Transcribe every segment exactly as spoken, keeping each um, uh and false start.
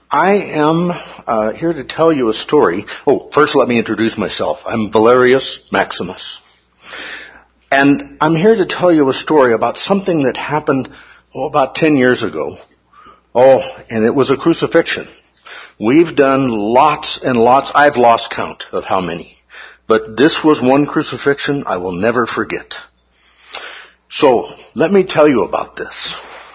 I am uh, here to tell you a story. Oh, first let me introduce myself. I'm Valerius Maximus. And I'm here to tell you a story about something that happened oh, about ten years ago. Oh, and it was a crucifixion. We've done lots and lots. I've lost count of how many. But this was one crucifixion I will never forget. So, let me tell you about this.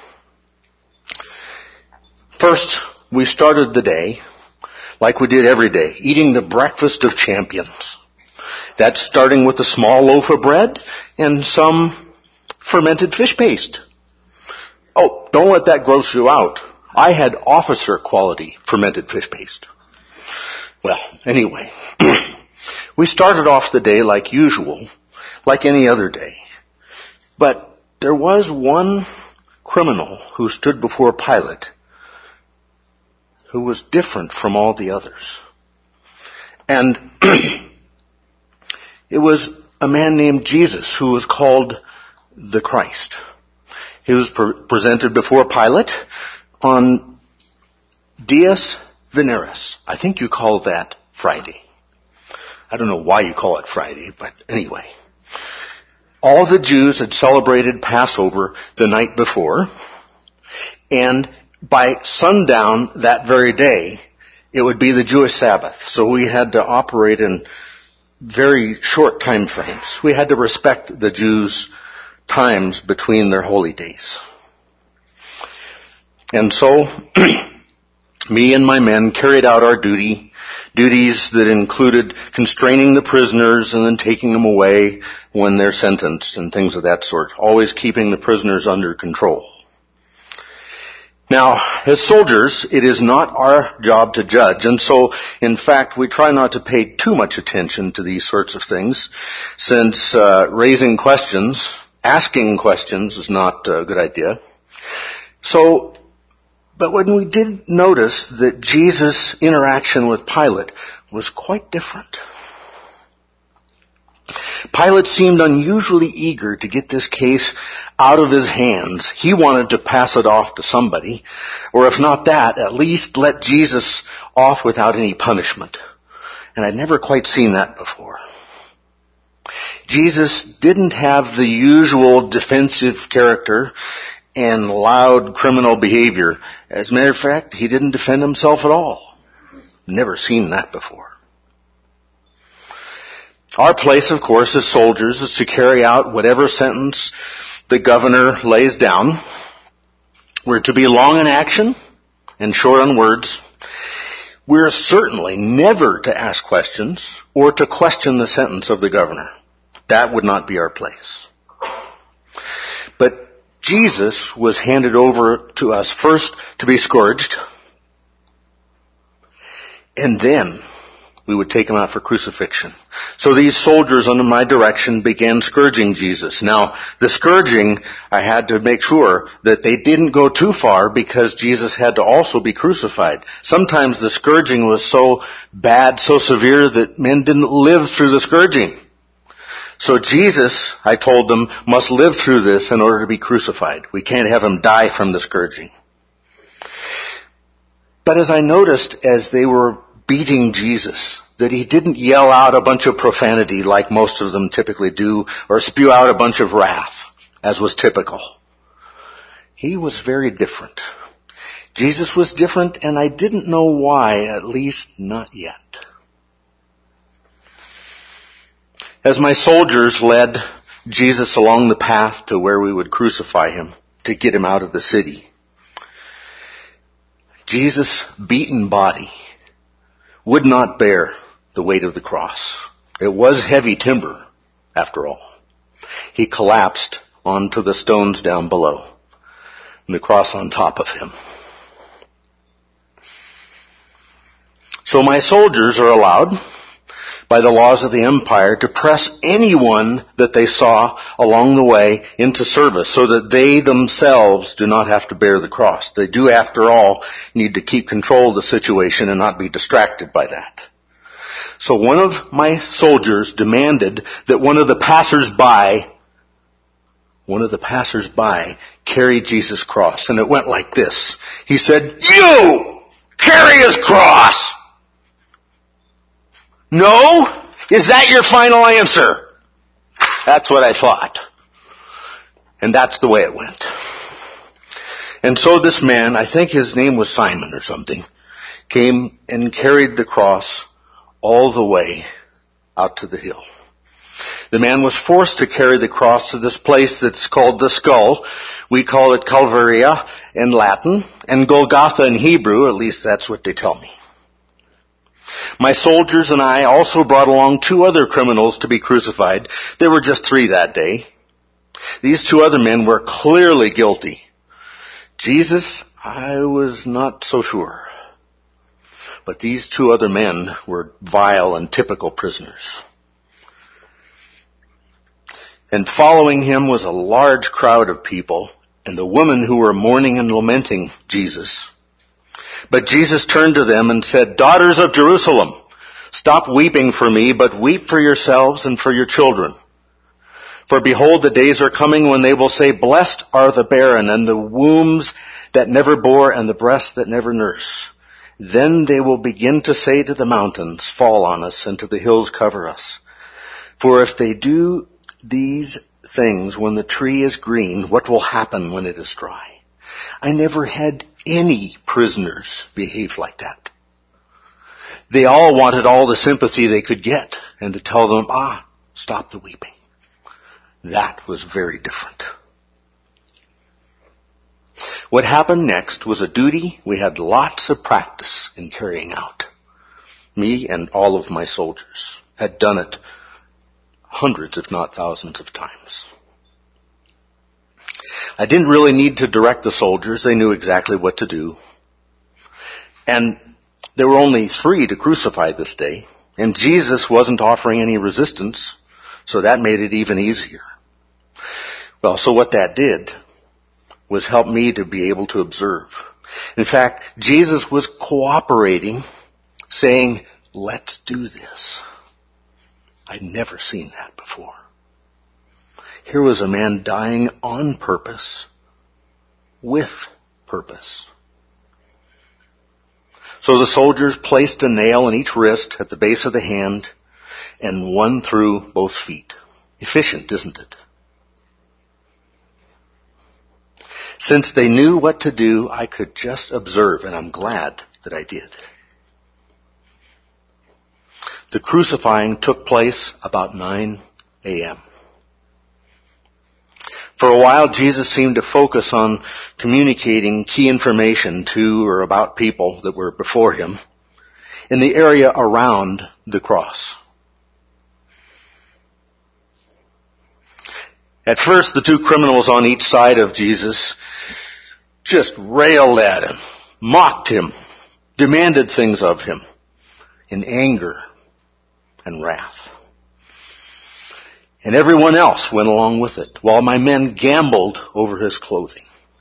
First, we started the day, like we did every day, eating the breakfast of champions. That's starting with a small loaf of bread and some fermented fish paste. Oh, don't let that gross you out. I had officer quality fermented fish paste. Well, anyway, we started off the day like usual, like any other day. But there was one criminal who stood before Pilate who was different from all the others. And it was a man named Jesus who was called the Christ. He was pre- presented before Pilate on Dies Veneris. I think you call that Friday. I don't know why you call it Friday, but anyway. All the Jews had celebrated Passover the night before, and by sundown that very day, it would be the Jewish Sabbath. So we had to operate in very short time frames. We had to respect the Jews' times between their holy days. And so, me and my men carried out our duty, duties that included constraining the prisoners and then taking them away when they're sentenced and things of that sort, always keeping the prisoners under control. Now, as soldiers, it is not our job to judge, and so, in fact, we try not to pay too much attention to these sorts of things, since uh, raising questions, asking questions is not a good idea. So, but when we did notice that Jesus' interaction with Pilate was quite different. Pilate seemed unusually eager to get this case out of his hands. He wanted to pass it off to somebody, or if not that, at least let Jesus off without any punishment. And I'd never quite seen that before. Jesus didn't have the usual defensive character and loud criminal behavior. As a matter of fact, he didn't defend himself at all. Never seen that before. Our place, of course, as soldiers is to carry out whatever sentence the governor lays down. We're to be long in action and short on words. We're certainly never to ask questions or to question the sentence of the governor. That would not be our place. But Jesus was handed over to us first to be scourged, and then we would take him out for crucifixion. So these soldiers under my direction began scourging Jesus. Now, the scourging, I had to make sure that they didn't go too far because Jesus had to also be crucified. Sometimes the scourging was so bad, so severe that men didn't live through the scourging. So Jesus, I told them, must live through this in order to be crucified. We can't have him die from the scourging. But as I noticed as they were beating Jesus, that he didn't yell out a bunch of profanity like most of them typically do, or spew out a bunch of wrath, as was typical. He was very different. Jesus was different, and I didn't know why, at least not yet. As my soldiers led Jesus along the path to where we would crucify him, to get him out of the city, Jesus' beaten body would not bear the weight of the cross. It was heavy timber, after all. He collapsed onto the stones down below, and the cross on top of him. So my soldiers are allowed, by the laws of the empire, to press anyone that they saw along the way into service so that they themselves do not have to bear the cross. They do, after all, need to keep control of the situation and not be distracted by that. So one of my soldiers demanded that one of the passers-by, one of the passers-by carry Jesus' cross. And it went like this. He said, "You! Carry his cross. No? Is that your final answer? That's what I thought. And that's the way it went. And so this man, I think his name was Simon or something, came and carried the cross all the way out to the hill. The man was forced to carry the cross to this place that's called the skull. We call it Calvaria in Latin, and Golgotha in Hebrew, at least that's what they tell me. My soldiers and I also brought along two other criminals to be crucified. There were just three that day. These two other men were clearly guilty. Jesus, I was not so sure. But these two other men were vile and typical prisoners. And following him was a large crowd of people and the women who were mourning and lamenting Jesus. But Jesus turned to them and said, "Daughters of Jerusalem, stop weeping for me, but weep for yourselves and for your children. For behold, the days are coming when they will say, blessed are the barren and the wombs that never bore and the breasts that never nurse. Then they will begin to say to the mountains, fall on us, and to the hills cover us. For if they do these things when the tree is green, what will happen when it is dry? I never had any prisoners behave like that. They all wanted all the sympathy they could get and to tell them, ah, stop the weeping. That was very different. What happened next was a duty we had lots of practice in carrying out. Me and all of my soldiers had done it hundreds, if not thousands of times. I didn't really need to direct the soldiers. They knew exactly what to do. And there were only three to crucify this day. And Jesus wasn't offering any resistance, so that made it even easier. Well, so what that did was help me to be able to observe. In fact, Jesus was cooperating, saying, let's do this. I'd never seen that before. Here was a man dying on purpose, with purpose. So the soldiers placed a nail in each wrist at the base of the hand and one through both feet. Efficient, isn't it? Since they knew what to do, I could just observe, and I'm glad that I did. The crucifying took place about nine a.m. For a while, Jesus seemed to focus on communicating key information to or about people that were before him in the area around the cross. At first, the two criminals on each side of Jesus just railed at him, mocked him, demanded things of him in anger and wrath. And everyone else went along with it, while my men gambled over his clothing.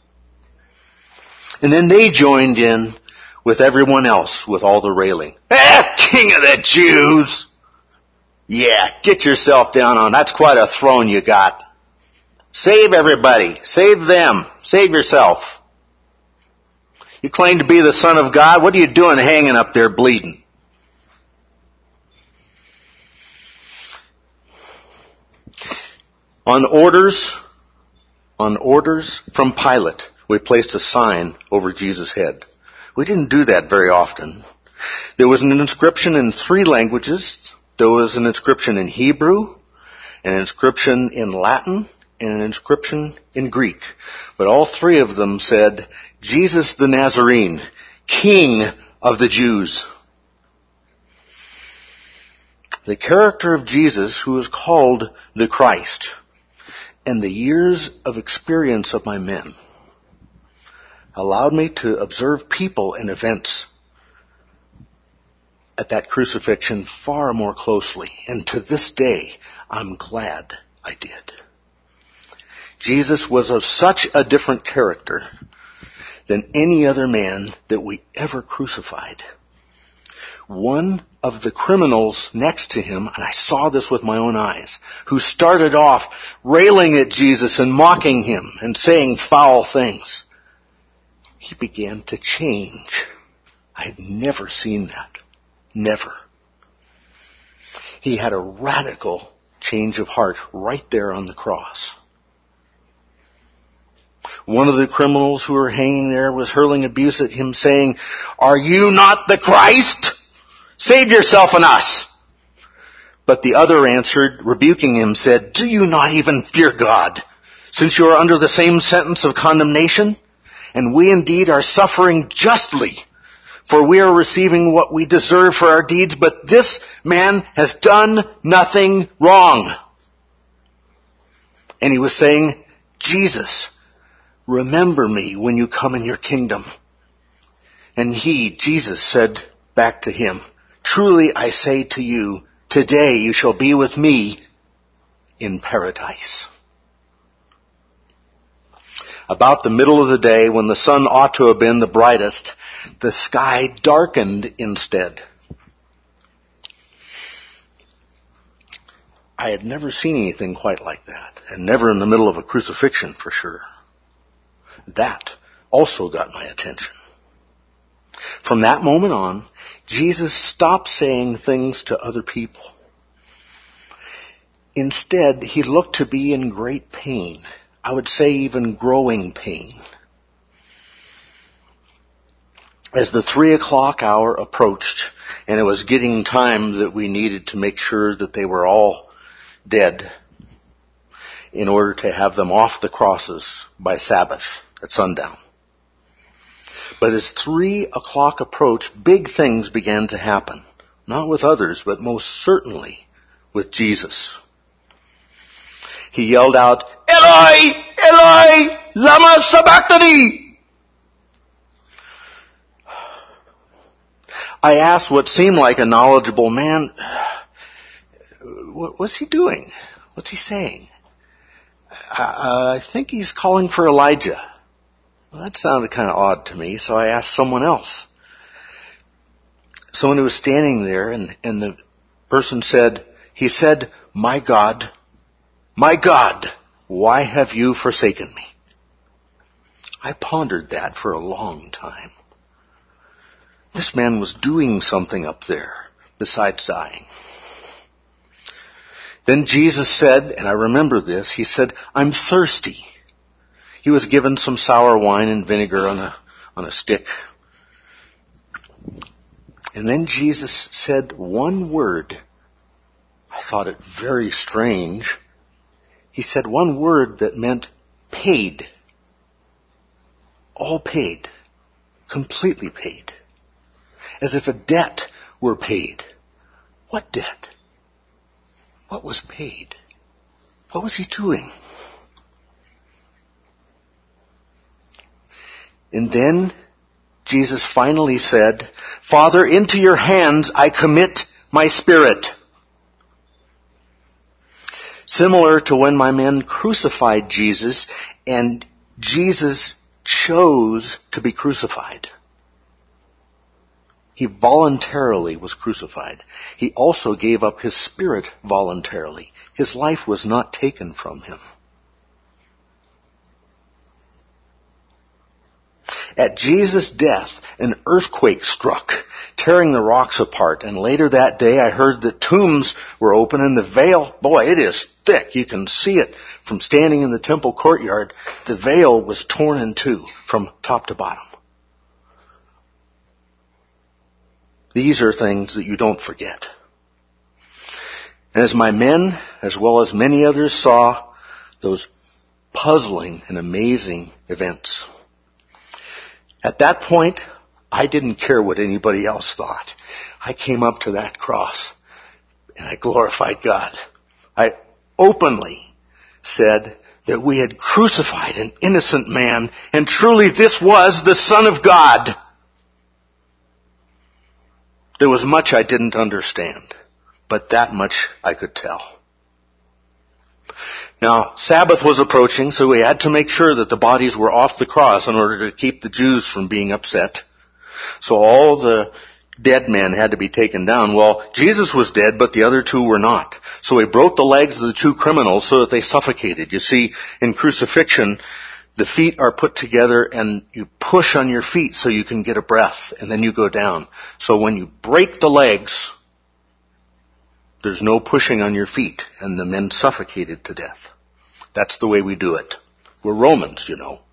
And then they joined in with everyone else with all the railing. Ah, King of the Jews! Yeah, get yourself down on. That's quite a throne you got. Save everybody. Save them. Save yourself. You claim to be the Son of God. What are you doing hanging up there bleeding? On orders, on orders from Pilate, we placed a sign over Jesus' head. We didn't do that very often. There was an inscription in three languages. There was an inscription in Hebrew, an inscription in Latin, and an inscription in Greek. But all three of them said, Jesus the Nazarene, King of the Jews. The character of Jesus, who is called the Christ, and the years of experience of my men allowed me to observe people and events at that crucifixion far more closely. And to this day, I'm glad I did. Jesus was of such a different character than any other man that we ever crucified. One of the criminals next to him, and I saw this with my own eyes, who started off railing at Jesus and mocking him and saying foul things, he began to change I had never seen that. Never. He had a radical change of heart right there on the cross. One of the criminals who were hanging there was hurling abuse at him, saying, "Are you not the Christ? Save yourself and us." But the other answered, rebuking him, said, "Do you not even fear God, since you are under the same sentence of condemnation? And we indeed are suffering justly, for we are receiving what we deserve for our deeds, but this man has done nothing wrong." And he was saying, "Jesus, remember me when you come in your kingdom." And he, Jesus, said back to him, "Truly I say to you, today you shall be with me in paradise." About the middle of the day, when the sun ought to have been the brightest, the sky darkened instead. I had never seen anything quite like that, and never in the middle of a crucifixion for sure. That also got my attention. From that moment on, Jesus stopped saying things to other people. Instead, he looked to be in great pain. I would say even growing pain. As the three o'clock hour approached, and it was getting time that we needed to make sure that they were all dead in order to have them off the crosses by Sabbath at sundown. But as three o'clock approached, big things began to happen. Not with others, but most certainly with Jesus. He yelled out, "Eloi, Eloi, lama sabachthani?" I asked what seemed like a knowledgeable man, what's he doing? What's he saying? Uh, I think he's calling for Elijah. Well, that sounded kind of odd to me, so I asked someone else. Someone who was standing there, and, and the person said, he said, "My God, my God, why have you forsaken me?" I pondered that for a long time. This man was doing something up there besides dying. Then Jesus said, and I remember this, he said, "I'm thirsty." He was given some sour wine and vinegar on a, on a stick. And then Jesus said one word. I thought it very strange. He said one word that meant paid. All paid. Completely paid. As if a debt were paid. What debt? What was paid? What was he doing? And then Jesus finally said, "Father, into your hands I commit my spirit." Similar to when my men crucified Jesus, and Jesus chose to be crucified. He voluntarily was crucified. He also gave up his spirit voluntarily. His life was not taken from him. At Jesus' death, an earthquake struck, tearing the rocks apart. And later that day, I heard that tombs were open and the veil, boy, it is thick. You can see it from standing in the temple courtyard. The veil was torn in two from top to bottom. These are things that you don't forget. And as my men, as well as many others, saw those puzzling and amazing events, at that point, I didn't care what anybody else thought. I came up to that cross and I glorified God. I openly said that we had crucified an innocent man, and truly this was the Son of God. There was much I didn't understand, but that much I could tell. Now, Sabbath was approaching, so we had to make sure that the bodies were off the cross in order to keep the Jews from being upset. So all the dead men had to be taken down. Well, Jesus was dead, but the other two were not. So he broke the legs of the two criminals so that they suffocated. You see, in crucifixion, the feet are put together and you push on your feet so you can get a breath, and then you go down. So when you break the legs, there's no pushing on your feet, and the men suffocated to death. That's the way we do it. We're Romans, you know.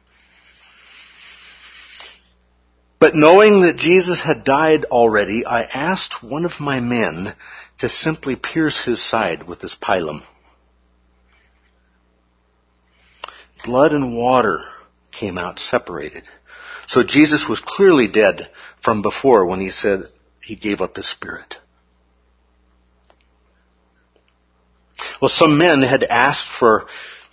But knowing that Jesus had died already, I asked one of my men to simply pierce his side with this pilum. Blood and water came out separated. So Jesus was clearly dead from before when he said he gave up his spirit. Well, some men had asked for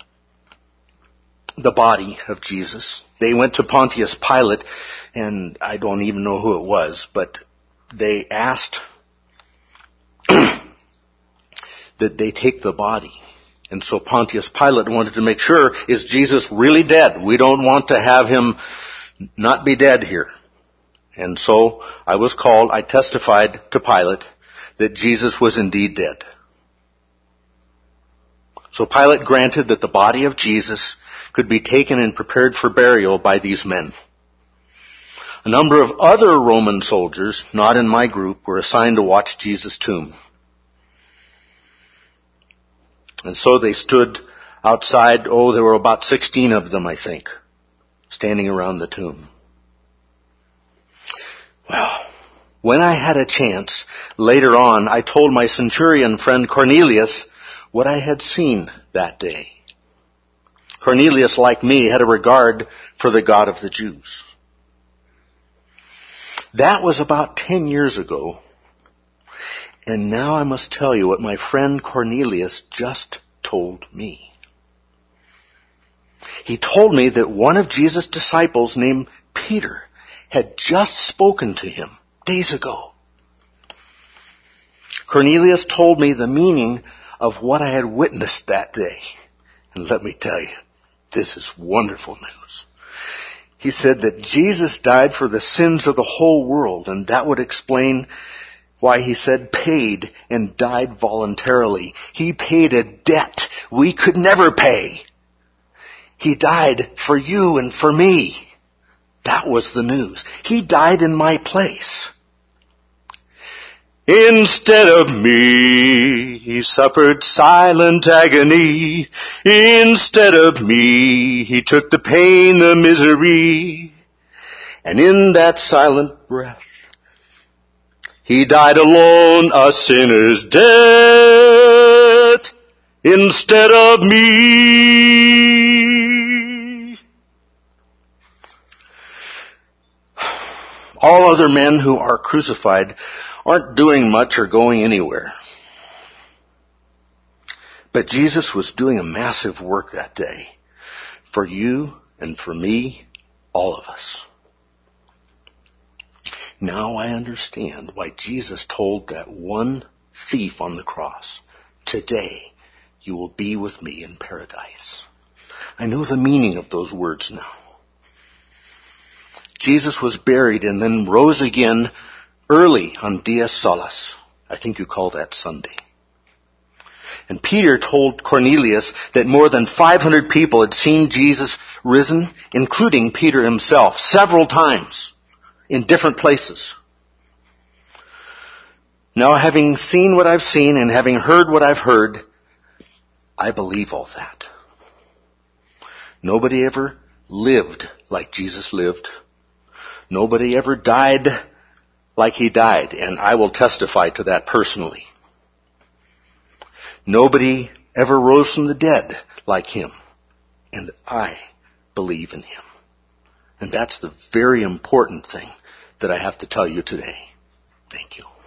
the body of Jesus. They went to Pontius Pilate, and I don't even know who it was, but they asked that they take the body. And so Pontius Pilate wanted to make sure, is Jesus really dead? We don't want to have him not be dead here. And so I was called, I testified to Pilate that Jesus was indeed dead. So Pilate granted that the body of Jesus could be taken and prepared for burial by these men. A number of other Roman soldiers, not in my group, were assigned to watch Jesus' tomb. And so they stood outside. Oh, there were about sixteen of them, I think, standing around the tomb. Well, when I had a chance, later on, I told my centurion friend Cornelius what I had seen that day. Cornelius, like me, had a regard for the God of the Jews. That was about ten years ago. And now I must tell you what my friend Cornelius just told me. He told me that one of Jesus' disciples named Peter had just spoken to him days ago. Cornelius told me the meaning of what I had witnessed that day. And let me tell you, this is wonderful news. He said that Jesus died for the sins of the whole world, and that would explain why he said paid and died voluntarily. He paid a debt we could never pay. He died for you and for me. That was the news. He died in my place. Instead of me, he suffered silent agony. Instead of me, he took the pain, the misery. And in that silent breath, he died alone, a sinner's death, instead of me. All other men who are crucified aren't doing much or going anywhere. But Jesus was doing a massive work that day for you and for me, all of us. Now I understand why Jesus told that one thief on the cross, today you will be with me in paradise. I know the meaning of those words now. Jesus was buried and then rose again early on Dies Solis. I think you call that Sunday. And Peter told Cornelius that more than five hundred people had seen Jesus risen, including Peter himself, several times in different places. Now, having seen what I've seen and having heard what I've heard, I believe all that. Nobody ever lived like Jesus lived. Nobody ever died like he died, and I will testify to that personally. Nobody ever rose from the dead like him, and I believe in him. And that's the very important thing that I have to tell you today. Thank you.